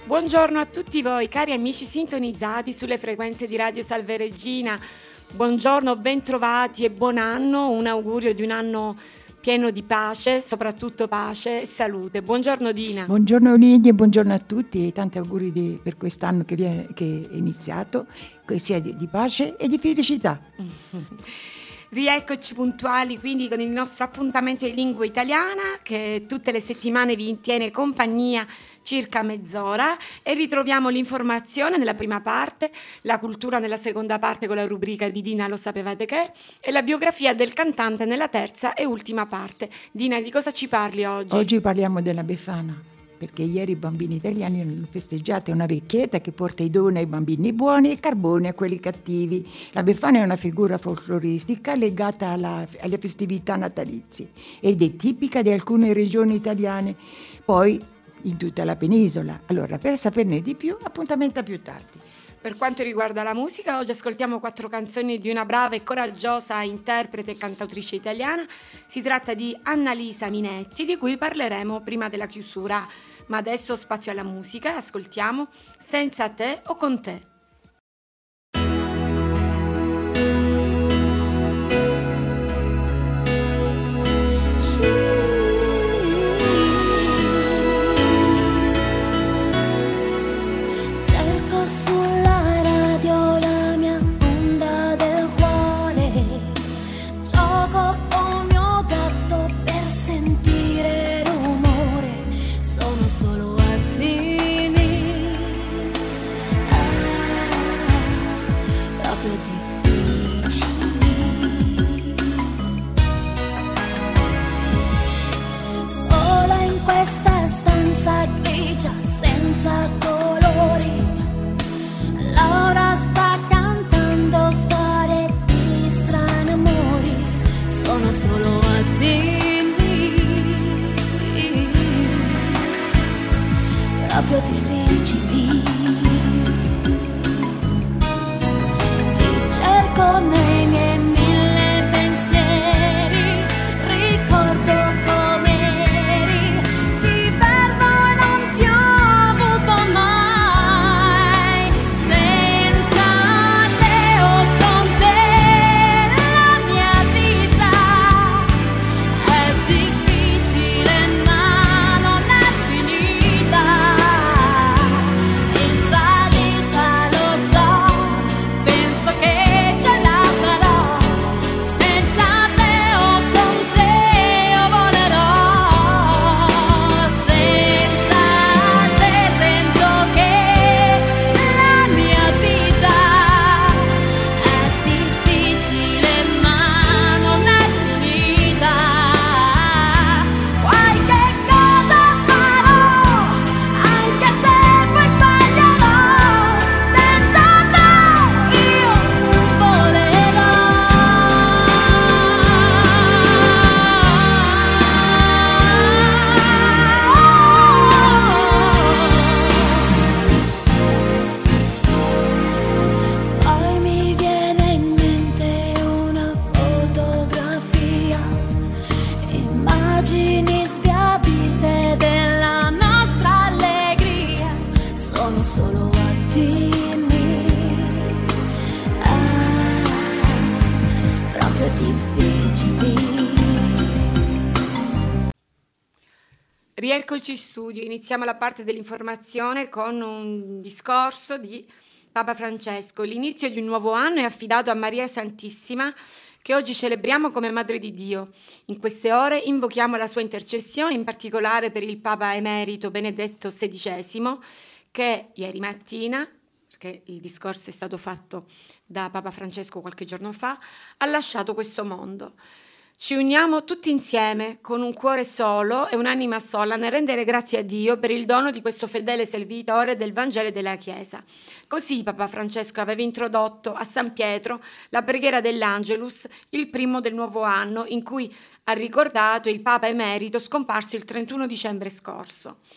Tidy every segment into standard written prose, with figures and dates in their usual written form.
Buongiorno a tutti voi, cari amici sintonizzati sulle frequenze di Radio Salve Regina. Buongiorno, bentrovati e buon anno, un augurio di un anno pieno di pace, soprattutto pace e salute. Buongiorno Dina. Buongiorno Lidia, buongiorno a tutti e tanti auguri per quest'anno che è iniziato, che sia di pace e di felicità. Rieccoci puntuali quindi con il nostro appuntamento in lingua italiana che tutte le settimane vi tiene compagnia circa mezz'ora e ritroviamo l'informazione nella prima parte, la cultura nella seconda parte con la rubrica di Dina Lo sapevate che e la biografia del cantante nella terza e ultima parte. Dina, di cosa ci parli oggi? Oggi parliamo della Befana, perché ieri i bambini italiani hanno festeggiato una vecchietta che porta i doni ai bambini buoni e carboni a quelli cattivi. La Befana è una figura folcloristica legata alle festività natalizie ed è tipica di alcune regioni italiane, poi in tutta la penisola. Allora, per saperne di più, appuntamento a più tardi. Per quanto riguarda la musica, oggi ascoltiamo 4 canzoni di una brava e coraggiosa interprete e cantautrice italiana. Si tratta di Annalisa Minetti, di cui parleremo prima della chiusura. Ma adesso spazio alla musica, ascoltiamo Senza te o con te. Senza colori, Laura sta cantando storie di strani amori, sono solo attimi, proprio difficili. Ti cerco nei miei 1000 pensieri, ricordo Rieccoci in studio, iniziamo la parte dell'informazione con un discorso di Papa Francesco. L'inizio di un nuovo anno è affidato a Maria Santissima, che oggi celebriamo come Madre di Dio. In queste ore invochiamo la sua intercessione, in particolare per il Papa Emerito Benedetto XVI, che ieri mattina, perché il discorso è stato fatto da Papa Francesco qualche giorno fa, ha lasciato questo mondo. Ci uniamo tutti insieme con un cuore solo e un'anima sola nel rendere grazie a Dio per il dono di questo fedele servitore del Vangelo e della Chiesa. Così Papa Francesco aveva introdotto a San Pietro la preghiera dell'Angelus, il primo del nuovo anno, in cui ha ricordato il Papa Emerito scomparso il 31 dicembre scorso.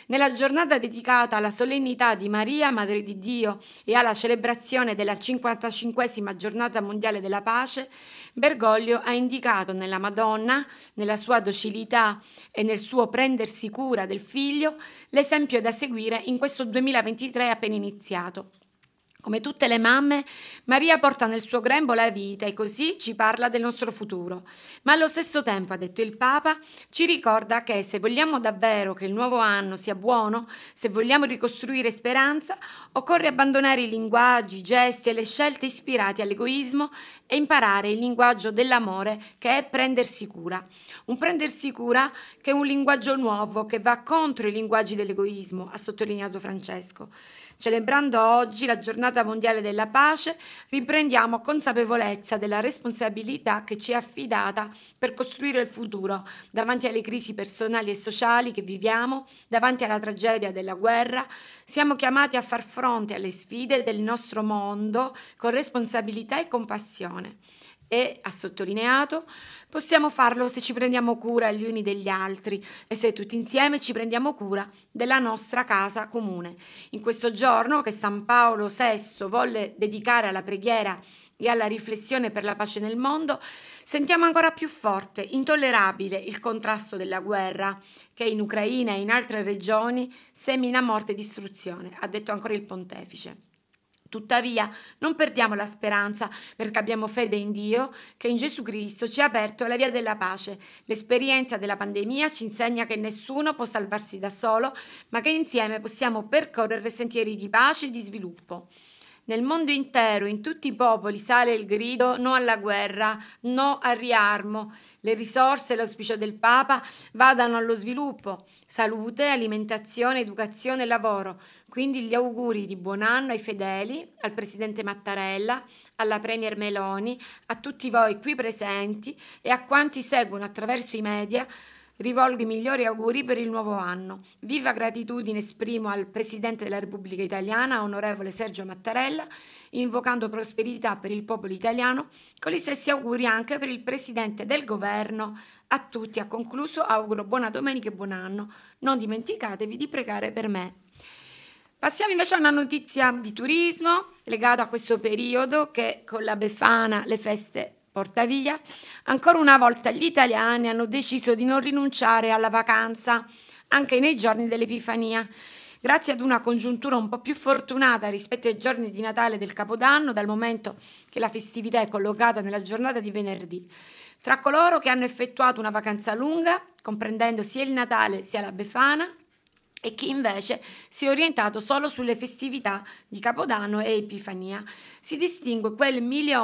Nella giornata dedicata alla solennità di Maria, Madre di Dio, e alla celebrazione della 55esima giornata mondiale della pace, Bergoglio ha indicato nella Madonna, nella sua docilità e nel suo prendersi cura del figlio, l'esempio da seguire in questo 2023 appena iniziato. Come tutte le mamme, Maria porta nel suo grembo la vita e così ci parla del nostro futuro. Ma allo stesso tempo, ha detto il Papa, ci ricorda che se vogliamo davvero che il nuovo anno sia buono, se vogliamo ricostruire speranza, occorre abbandonare i linguaggi, i gesti e le scelte ispirati all'egoismo e imparare il linguaggio dell'amore, che è prendersi cura. Un prendersi cura che è un linguaggio nuovo, che va contro i linguaggi dell'egoismo, ha sottolineato Francesco. Celebrando oggi la giornata mondiale della pace, riprendiamo consapevolezza della responsabilità che ci è affidata per costruire il futuro, davanti alle crisi personali e sociali che viviamo, davanti alla tragedia della guerra. Siamo chiamati a far fronte alle sfide del nostro mondo con responsabilità e compassione. E, ha sottolineato, possiamo farlo se ci prendiamo cura gli uni degli altri e se tutti insieme ci prendiamo cura della nostra casa comune. In questo giorno che San Paolo VI volle dedicare alla preghiera e alla riflessione per la pace nel mondo, sentiamo ancora più forte, intollerabile il contrasto della guerra che in Ucraina e in altre regioni semina morte e distruzione, ha detto ancora il pontefice. Tuttavia, non perdiamo la speranza, perché abbiamo fede in Dio, che in Gesù Cristo ci ha aperto la via della pace. L'esperienza della pandemia ci insegna che nessuno può salvarsi da solo, ma che insieme possiamo percorrere sentieri di pace e di sviluppo. Nel mondo intero, in tutti i popoli, sale il grido no alla guerra, no al riarmo. Le risorse e l'auspicio del Papa vadano allo sviluppo, salute, alimentazione, educazione e lavoro. Quindi gli auguri di buon anno ai fedeli, al Presidente Mattarella, alla Premier Meloni, a tutti voi qui presenti e a quanti seguono attraverso i media. Rivolgo i migliori auguri per il nuovo anno. Viva gratitudine esprimo al Presidente della Repubblica Italiana, onorevole Sergio Mattarella, invocando prosperità per il popolo italiano, con gli stessi auguri anche per il Presidente del Governo. A tutti, ha concluso, auguro buona domenica e buon anno. Non dimenticatevi di pregare per me. Passiamo invece a una notizia di turismo legata a questo periodo che con la Befana le feste porta via. Ancora una volta gli italiani hanno deciso di non rinunciare alla vacanza anche nei giorni dell'Epifania, grazie ad una congiuntura un po' più fortunata rispetto ai giorni di Natale e del Capodanno, dal momento che la festività è collocata nella giornata di venerdì. Tra coloro che hanno effettuato una vacanza lunga, comprendendo sia il Natale sia la Befana, e chi invece si è orientato solo sulle festività di Capodanno e Epifania, si distingue quel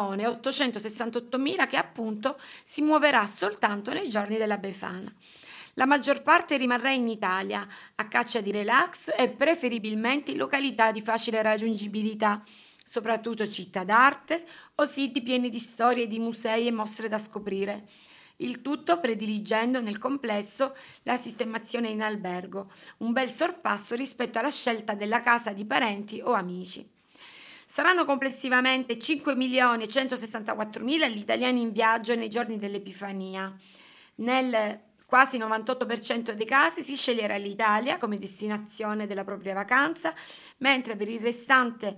1.868.000 che appunto si muoverà soltanto nei giorni della Befana. La maggior parte rimarrà in Italia, a caccia di relax e preferibilmente in località di facile raggiungibilità, soprattutto città d'arte o siti pieni di storie di musei e mostre da scoprire. Il tutto prediligendo nel complesso la sistemazione in albergo, un bel sorpasso rispetto alla scelta della casa di parenti o amici. Saranno complessivamente 5.164.000 gli italiani in viaggio nei giorni dell'Epifania. Nel quasi 98% dei casi si sceglierà l'Italia come destinazione della propria vacanza, mentre per il restante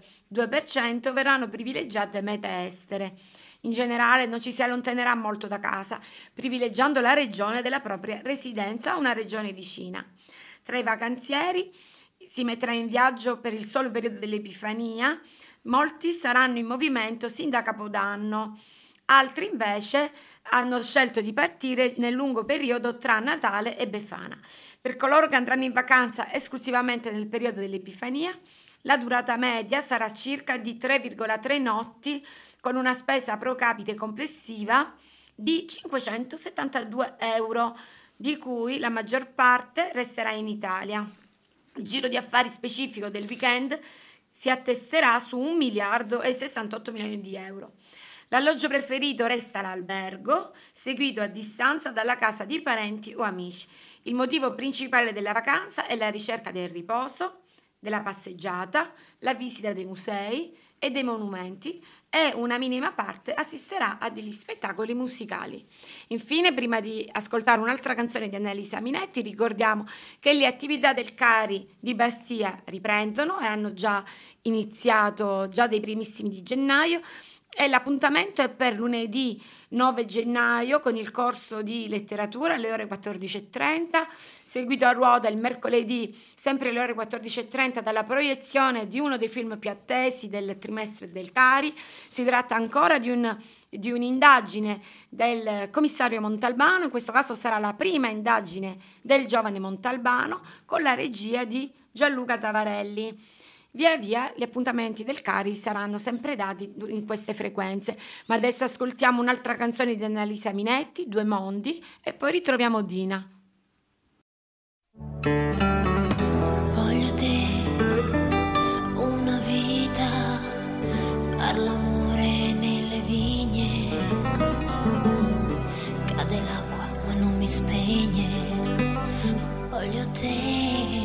2% verranno privilegiate mete estere. In generale non ci si allontanerà molto da casa, privilegiando la regione della propria residenza o una regione vicina. Tra i vacanzieri si metterà in viaggio per il solo periodo dell'Epifania, molti saranno in movimento sin da Capodanno, altri invece hanno scelto di partire nel lungo periodo tra Natale e Befana. Per coloro che andranno in vacanza esclusivamente nel periodo dell'Epifania, la durata media sarà circa di 3,3 notti, con una spesa pro capite complessiva di 572 euro, di cui la maggior parte resterà in Italia. Il giro di affari specifico del weekend si attesterà su 1 miliardo e 68 milioni di euro. L'alloggio preferito resta l'albergo, seguito a distanza dalla casa di parenti o amici. Il motivo principale della vacanza è la ricerca del riposo, della passeggiata, la visita dei musei e dei monumenti, e una minima parte assisterà a degli spettacoli musicali. Infine, prima di ascoltare un'altra canzone di Annalisa Minetti, ricordiamo che le attività del CARI di Bastia riprendono e hanno già iniziato già dai primissimi di gennaio, e l'appuntamento è per lunedì 9 gennaio con il corso di letteratura alle ore 14.30, seguito a ruota il mercoledì sempre alle ore 14.30 dalla proiezione di uno dei film più attesi del trimestre del CARI. Si tratta ancora di un'indagine del commissario Montalbano, in questo caso sarà la prima indagine del giovane Montalbano con la regia di Gianluca Tavarelli. Via via gli appuntamenti del CARI saranno sempre dati in queste frequenze, ma adesso ascoltiamo un'altra canzone di Annalisa Minetti, Due mondi, e poi ritroviamo Dina. Voglio te, una vita, far l'amore nelle vigne, cade l'acqua ma non mi spegne, voglio te.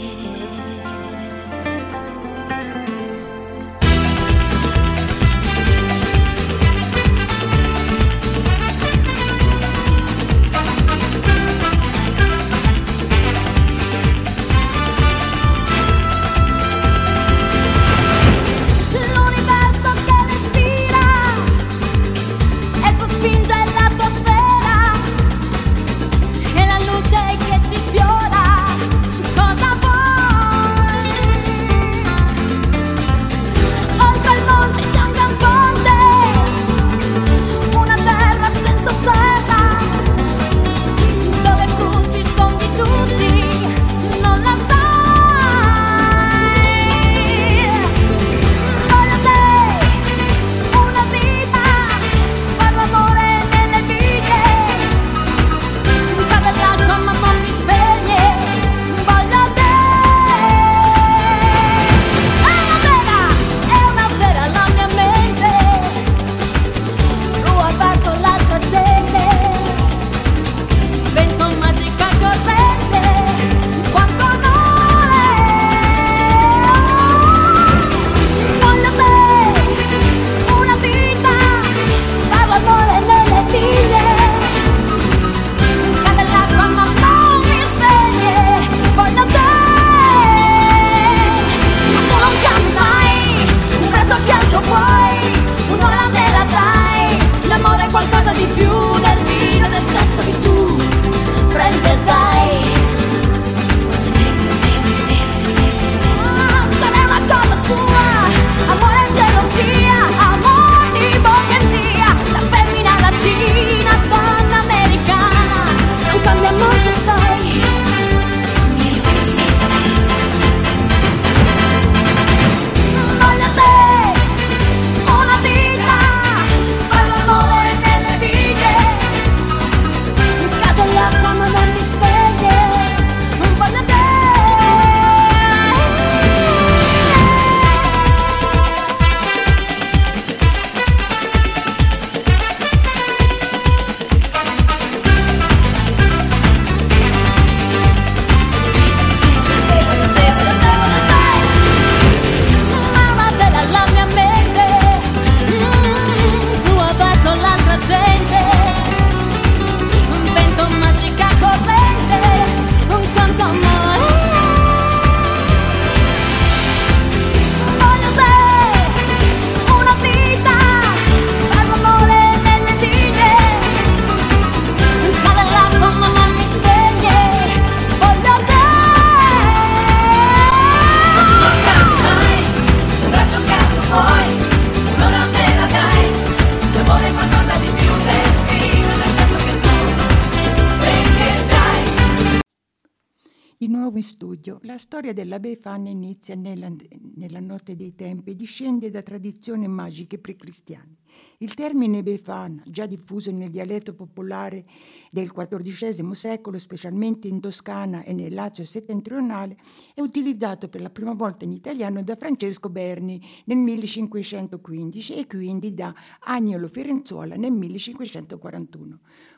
In studio, la storia della Befana inizia nella notte dei tempi e discende da tradizioni magiche precristiane. Il termine Befana, già diffuso nel dialetto popolare del XIV secolo, specialmente in Toscana e nel Lazio settentrionale, è utilizzato per la prima volta in italiano da Francesco Berni nel 1515 e quindi da Agnolo Firenzuola nel 1541.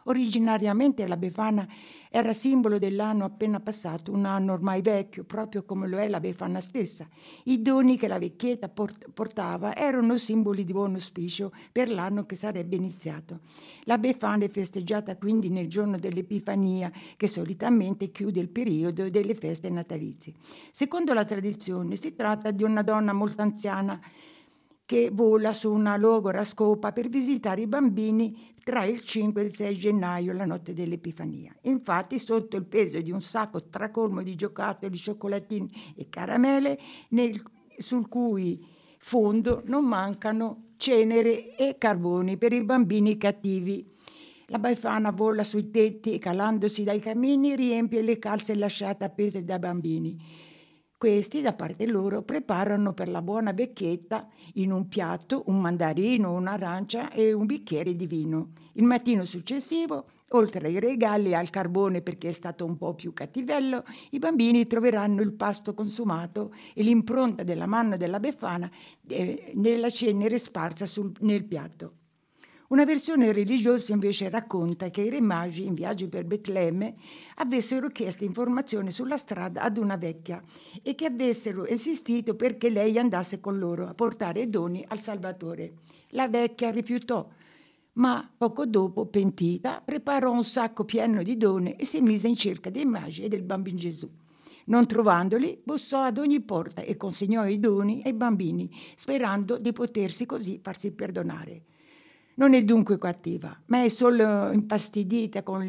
Originariamente la Befana era simbolo dell'anno appena passato, un anno ormai vecchio, proprio come lo è la Befana stessa. I doni che la vecchietta portava erano simboli di buon auspicio per l'anno che sarebbe iniziato. La Befana è festeggiata quindi nel giorno dell'Epifania, che solitamente chiude il periodo delle feste natalizie. Secondo la tradizione si tratta di una donna molto anziana che vola su una logora scopa per visitare i bambini tra il 5 e il 6 gennaio, la notte dell'Epifania. Infatti, sotto il peso di un sacco tracolmo di giocattoli, cioccolatini e caramelle, sul cui fondo non mancano cenere e carboni per i bambini cattivi. La Befana vola sui tetti e, calandosi dai camini, riempie le calze lasciate appese dai bambini. Questi, da parte loro, preparano per la buona vecchietta in un piatto un mandarino, un'arancia e un bicchiere di vino. Il mattino successivo, oltre ai regali e al carbone perché è stato un po' più cattivello, i bambini troveranno il pasto consumato e l'impronta della mano della Befana nella cenere sparsa nel piatto. Una versione religiosa invece racconta che i re magi in viaggio per Betlemme avessero chiesto informazioni sulla strada ad una vecchia e che avessero insistito perché lei andasse con loro a portare doni al Salvatore. La vecchia rifiutò, ma poco dopo, pentita, preparò un sacco pieno di doni e si mise in cerca dei magi e del bambino Gesù. Non trovandoli, bussò ad ogni porta e consegnò i doni ai bambini, sperando di potersi così farsi perdonare. Non è dunque cattiva, ma è solo infastidita con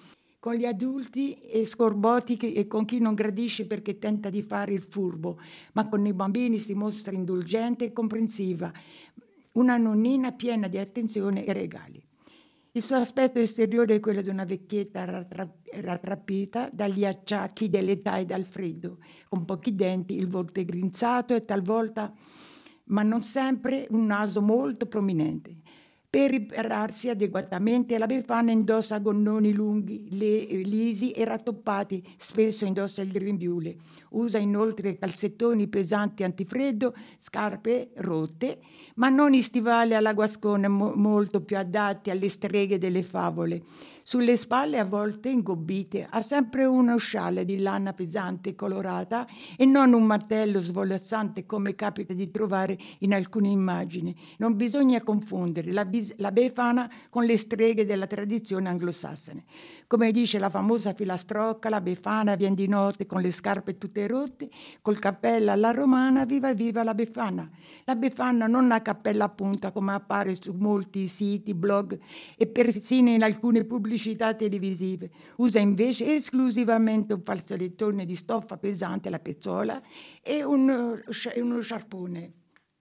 gli adulti e scorbotichi e con chi non gradisce perché tenta di fare il furbo, ma con i bambini si mostra indulgente e comprensiva, una nonnina piena di attenzione e regali. Il suo aspetto esteriore è quello di una vecchietta rattrappita dagli acciacchi dell'età e dal freddo, con pochi denti, il volto grinzato e talvolta, ma non sempre, un naso molto prominente. Per ripararsi adeguatamente, la Befana indossa gonnoni lunghi, lisi e rattoppati, spesso indossa il grembiule. Usa inoltre calzettoni pesanti antifreddo, scarpe rotte, ma non i stivali alla guascona molto più adatti alle streghe delle favole. Sulle spalle, a volte ingobbite, ha sempre uno scialle di lana pesante e colorata e non un martello svolazzante come capita di trovare in alcune immagini. Non bisogna confondere la Befana con le streghe della tradizione anglosassone. Come dice la famosa filastrocca, la Befana viene di notte con le scarpe tutte rotte, col cappello alla romana, viva viva la Befana. La Befana non ha cappella a punta come appare su molti siti, blog e persino in alcune pubblicità televisive. Usa invece esclusivamente un fazzolettone di stoffa pesante alla pezzola e uno sciarpone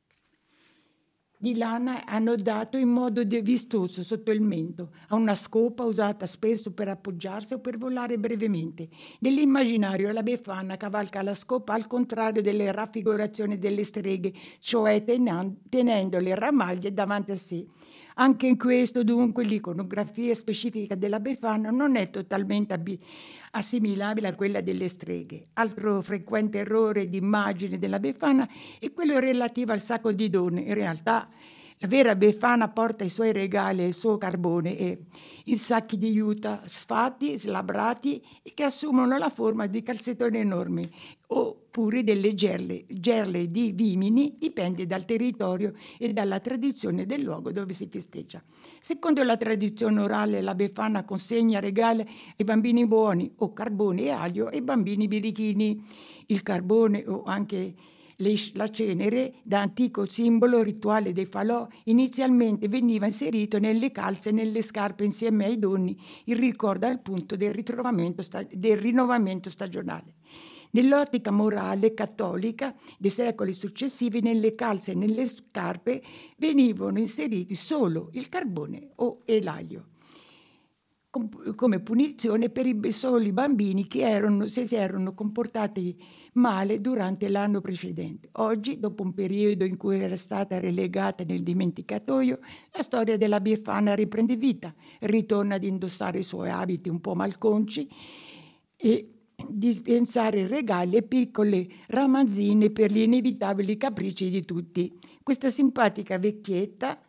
di lana annodato in modo vistoso sotto il mento. Ha una scopa usata spesso per appoggiarsi o per volare brevemente. Nell'immaginario la Befana cavalca la scopa al contrario delle raffigurazioni delle streghe, cioè tenendo le ramaglie davanti a sé. Anche in questo, dunque, l'iconografia specifica della Befana non è totalmente assimilabile a quella delle streghe. Altro frequente errore di immagine della Befana è quello relativo al sacco di doni. In realtà la vera Befana porta i suoi regali e il suo carbone in sacchi di juta sfatti, slabrati e che assumono la forma di calzettoni enormi oppure delle gerle di vimini, dipende dal territorio e dalla tradizione del luogo dove si festeggia. Secondo la tradizione orale, la Befana consegna regali ai bambini buoni o carbone e aglio ai bambini birichini. Il carbone o anche la cenere, da antico simbolo rituale dei falò, inizialmente veniva inserito nelle calze e nelle scarpe insieme ai doni, in ricordo appunto del rinnovamento stagionale. Nell'ottica morale cattolica dei secoli successivi, nelle calze e nelle scarpe venivano inseriti solo il carbone e l'aglio, come punizione per i soli bambini che si erano comportati male durante l'anno precedente. Oggi, dopo un periodo in cui era stata relegata nel dimenticatoio, la storia della Befana riprende vita, ritorna ad indossare i suoi abiti un po' malconci e dispensare regali e piccole ramanzine per gli inevitabili capricci di tutti. Questa simpatica vecchietta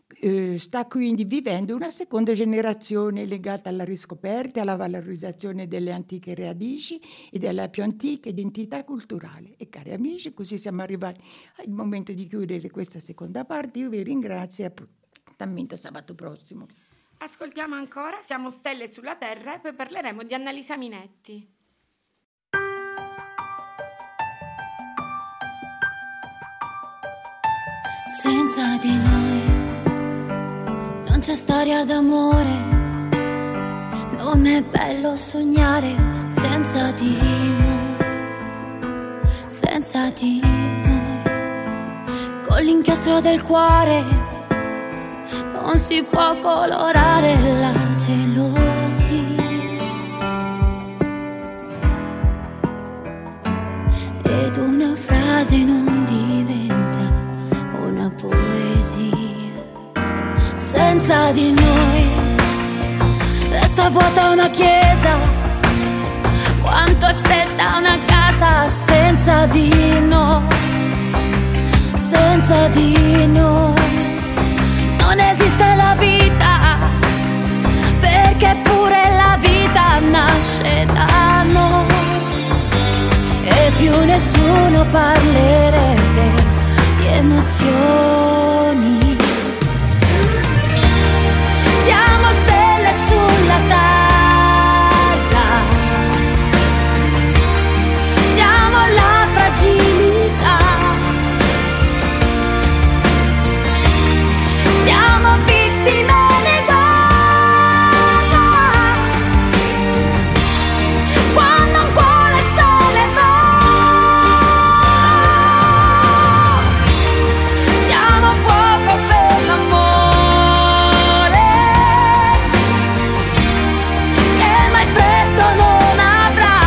sta quindi vivendo una seconda generazione legata alla riscoperta e alla valorizzazione delle antiche radici e della più antica identità culturale. E cari amici, così siamo arrivati al momento di chiudere questa seconda parte. Io vi ringrazio e appuntamento a sabato prossimo. Ascoltiamo ancora Siamo stelle sulla terra e poi parleremo di Annalisa Minetti. Senza di noi non c'è storia d'amore, non è bello sognare senza di noi, senza di noi. Con l'inchiostro del cuore non si può colorare la gelosia, ed una frase non diventa una poesia. Senza di noi resta vuota una chiesa, quanto è fredda una casa. Senza di noi, senza di noi non esiste la vita, perché pure la vita nasce da noi, e più nessuno parlerebbe di emozioni. Siamo stelle sulla terra, siamo la fragilità, siamo vittime di guerra, quando un cuore se ne va. Siamo fuoco per l'amore, che mai freddo non avrà.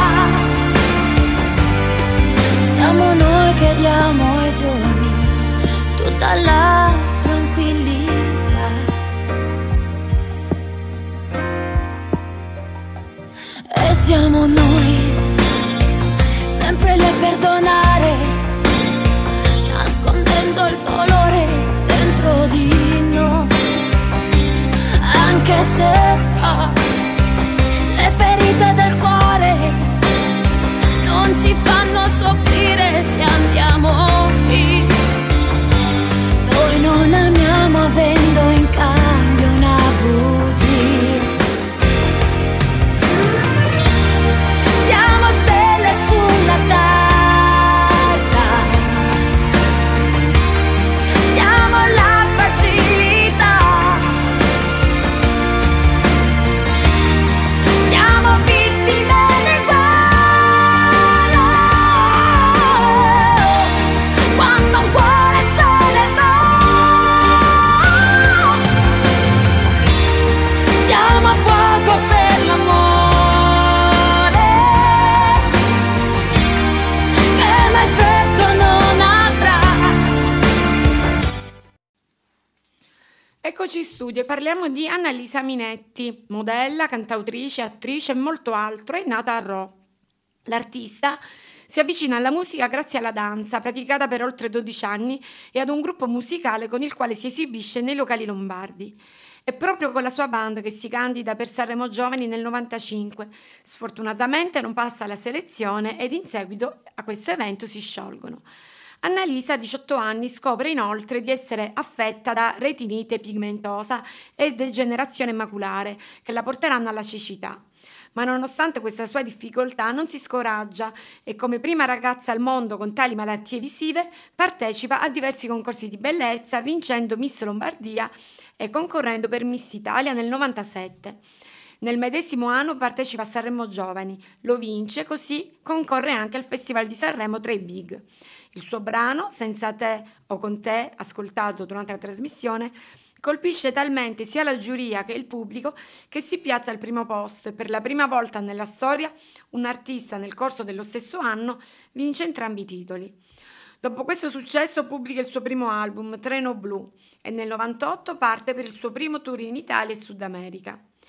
Siamo noi che diamo ai giorni tutta la tranquillità, e siamo noi sempre lì a perdonare, nascondendo il dolore dentro di noi, anche se le ferite del cuore non ci fanno soffrire se andiamo via. Noi non amiamo avendo in cambio una bugia. Siamo stelle sulla terra, siamo la fragilità, siamo vittime di guerra, quando un cuore se ne va. Siamo a fuoco per l'amore, che mai freddo non avrà. Eccoci in studio e parliamo di Annalisa Minetti, modella, cantautrice, attrice e molto altro. È nata a Rho. L'artista si avvicina alla musica grazie alla danza, praticata per oltre 12 anni, e ad un gruppo musicale con il quale si esibisce nei locali lombardi. È proprio con la sua band che si candida per Sanremo Giovani nel 95. Sfortunatamente non passa alla selezione ed in seguito a questo evento si sciolgono. Annalisa, a 18 anni, scopre inoltre di essere affetta da retinite pigmentosa e degenerazione maculare, che la porteranno alla cecità. Ma nonostante questa sua difficoltà non si scoraggia e, come prima ragazza al mondo con tali malattie visive, partecipa a diversi concorsi di bellezza, vincendo Miss Lombardia e concorrendo per Miss Italia nel 97. Nel medesimo anno partecipa a Sanremo Giovani, lo vince, così concorre anche al Festival di Sanremo tra i Big. Il suo brano, Senza te o con te, ascoltato durante la trasmissione, colpisce talmente sia la giuria che il pubblico che si piazza al primo posto, e per la prima volta nella storia un artista nel corso dello stesso anno vince entrambi i titoli. Dopo questo successo pubblica il suo primo album, Treno Blu, e nel 98 parte per il suo primo tour in Italia e Sud America.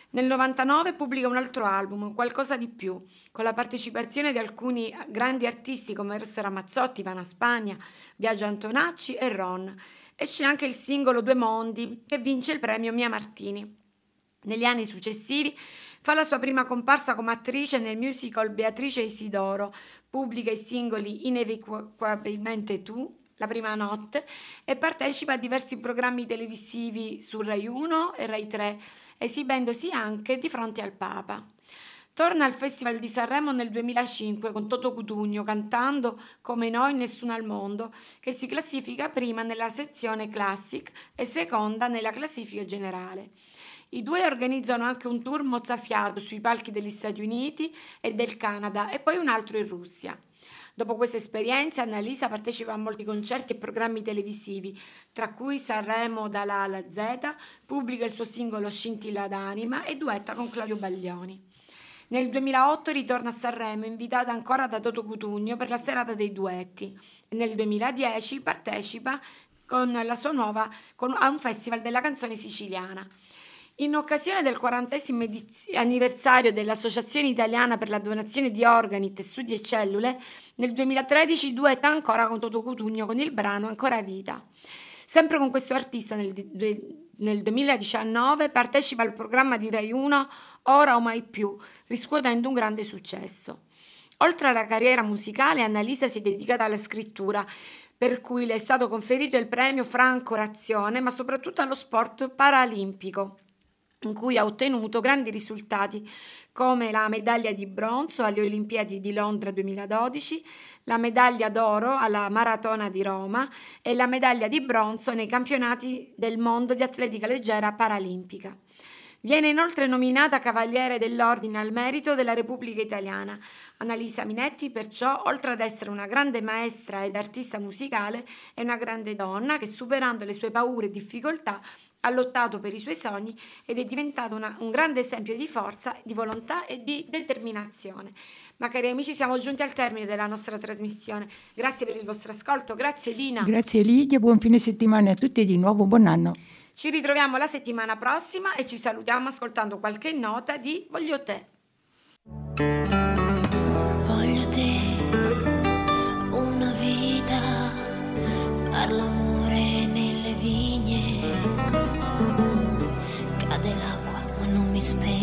Nel 99 pubblica un altro album, Qualcosa di più, con la partecipazione di alcuni grandi artisti come Eros Ramazzotti, Ivana Spagna, Biagio Antonacci e Ron. Esce anche il singolo Due Mondi, che vince il premio Mia Martini. Negli anni successivi fa la sua prima comparsa come attrice nel musical Beatrice Isidoro, pubblica i singoli Inequivocabilmente tu, La prima notte, e partecipa a diversi programmi televisivi su Rai 1 e Rai 3, esibendosi anche di fronte al Papa. Torna al Festival di Sanremo nel 2005 con Toto Cutugno cantando Come noi nessuno al mondo, che si classifica prima nella sezione Classic e seconda nella classifica generale. I due organizzano anche un tour mozzafiato sui palchi degli Stati Uniti e del Canada e poi un altro in Russia. Dopo questa esperienza, Annalisa partecipa a molti concerti e programmi televisivi, tra cui Sanremo dalla A alla Z, pubblica il suo singolo Scintilla d'anima e duetta con Claudio Baglioni. Nel 2008 ritorna a Sanremo, invitata ancora da Toto Cutugno per la serata dei duetti. E nel 2010 partecipa con la sua a un festival della canzone siciliana. In occasione del 40° anniversario dell'Associazione Italiana per la Donazione di Organi, Tessuti e Cellule, nel 2013 duetta ancora con Toto Cutugno con il brano Ancora Vita. Sempre con questo artista nel 2019 partecipa al programma di Rai 1 Ora o Mai Più, riscuotendo un grande successo. Oltre alla carriera musicale, Annalisa si è dedicata alla scrittura, per cui le è stato conferito il premio Franco Razione, ma soprattutto allo sport paralimpico, in cui ha ottenuto grandi risultati come la medaglia di bronzo alle Olimpiadi di Londra 2012, la medaglia d'oro alla Maratona di Roma e la medaglia di bronzo nei campionati del mondo di atletica leggera paralimpica. Viene inoltre nominata Cavaliere dell'Ordine al Merito della Repubblica Italiana. Annalisa Minetti, perciò, oltre ad essere una grande maestra ed artista musicale, è una grande donna che, superando le sue paure e difficoltà, ha lottato per i suoi sogni ed è diventata un grande esempio di forza, di volontà e di determinazione. Ma cari amici, siamo giunti al termine della nostra trasmissione. Grazie per il vostro ascolto, grazie Dina. Grazie Lidia, buon fine settimana a tutti e di nuovo buon anno. Ci ritroviamo la settimana prossima e ci salutiamo ascoltando qualche nota di Voglio te. Voglio te, una vita, far l'amore nelle vigne, cade l'acqua ma non mi spegno.